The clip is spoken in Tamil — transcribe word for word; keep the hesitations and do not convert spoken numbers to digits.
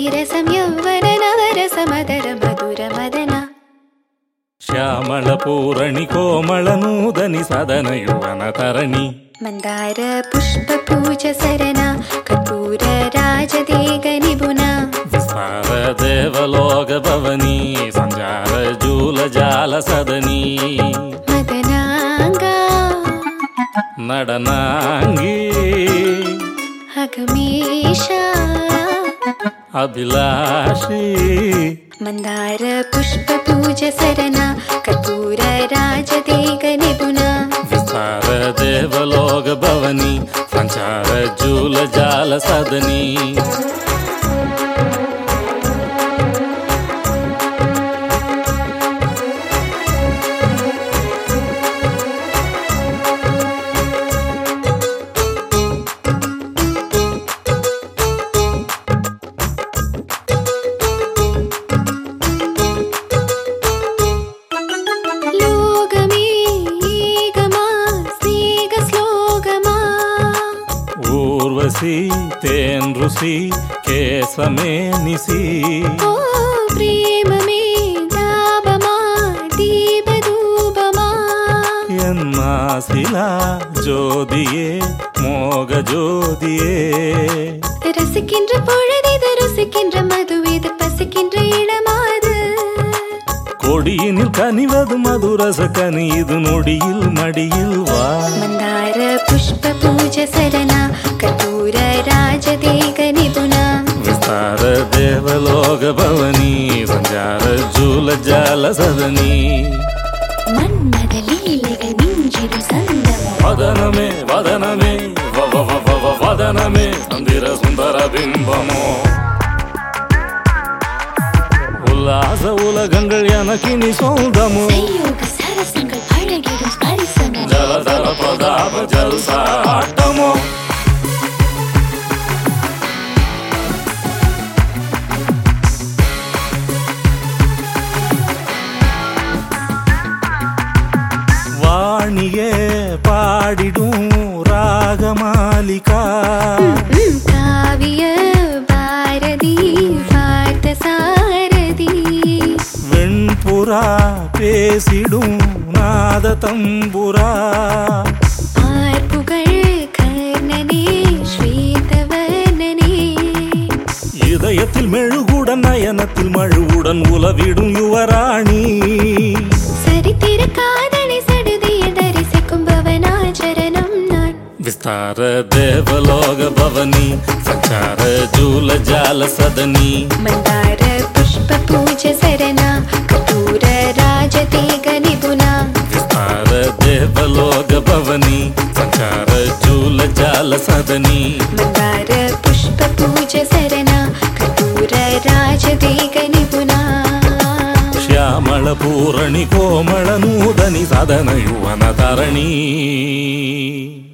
विरसं यौवन नवरस मदर मधुर मदना श्यामल पूरणि कोमल नूदनि सदन युवन तरणि मंदार पुष्प पूज सरना कर्पूर राजदेग निपुना विस्तार देवलोक भवनी संजार जूल जाल सदनी मदनांगा नडनांगी अगमेशा अभिलाषी मंदार पुष्प पूज सरना कर्पूर राजदेग निपुना विस्तार देवलोक भवनी संचार जूल जाल सदनी ऊर्वशी तेन ऋषि केसमे निसी ओ प्रेम में दाबमा दीप दूबमा यन्मासिला जोदिये मोग जोदिये रसिकिன்ற பொழுதிது ருசிக்கின்ற மதுவிது பசிக்கின்ற இளமாது கொடியினில் கனிவது மதுரச கனி இது நொடியில் மடியில் வா मंदार पुष्प पूज सरना कर्पूर राजदेग निपुना विस्तार देवलोक भवनी संचार जूल जाल सदनी मन्मद लीलैகள் மிஞ்சிடும் சந்தம் वदनमे वदनमे वव वव वदनमे संदिर सुंदर बिंबमो उल्लास उलगंगल எனக்கினி சொந்தமோ संयोग सरसங்கள் அழகிடும் ஸ்பரிசமோ जल जल प्रदाप जलसा आटमो வாணியே பாடிடும் ராகமாலிகா காவிய பாரதி பார்த்த சாரதி வெண்புறா பேசிடும் நாத தம்புரா ஆர்ப்புகள் கர்ணனே ஸ்வேதவர்ணனே இதயத்தில் மெழுகுடன் நயனத்தில் மழுவுடன் உலவிடும் யுவராணி சரித்திர காதலை சடுதியில் தரிசிக்கும் பவனாச்சரணம் நான் विस्तार देवलोक भवनी संचार जूल जाल सदनी मंदार पुष्प पूज सरना कर्पूर राजदेग निपुना विस्तार देवलोक भवनी संचार जूल जाल सदनी मंदार पुष्प पूज सरना कर्पूर राजदेग निपुना श्यामल पूरणि कोमल नूदनि सदन युवन तरणि।